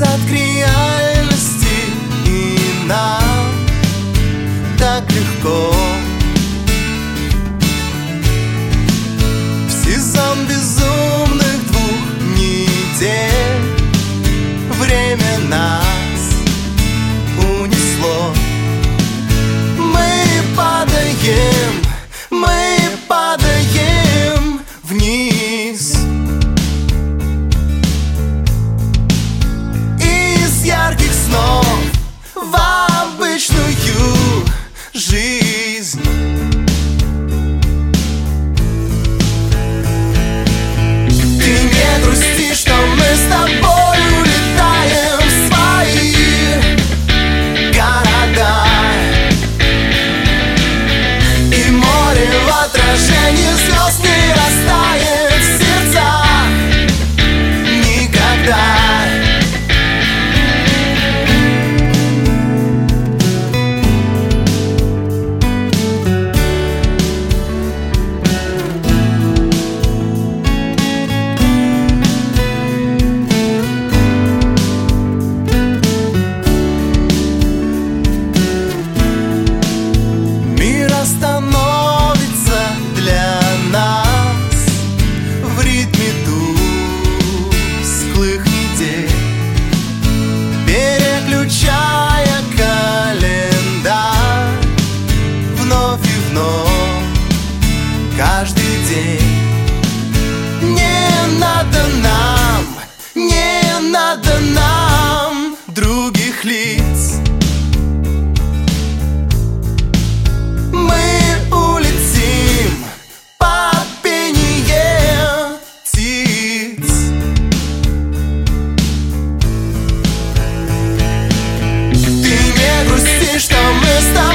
назад к реальности, и нам так легко. В сезон безумных 2 недель время нас унесло. Мы падаем вниз. Из ярких снов в обычную жизнь. Ты не грусти, что мы с тобой улетаем в свои города, и море в отражении звезд не растает в сердцах никогда. Становится для нас в ритме тусклых недель, переключая календарь вновь и вновь каждый день. Не надо нам других лиц. Что мы с тобой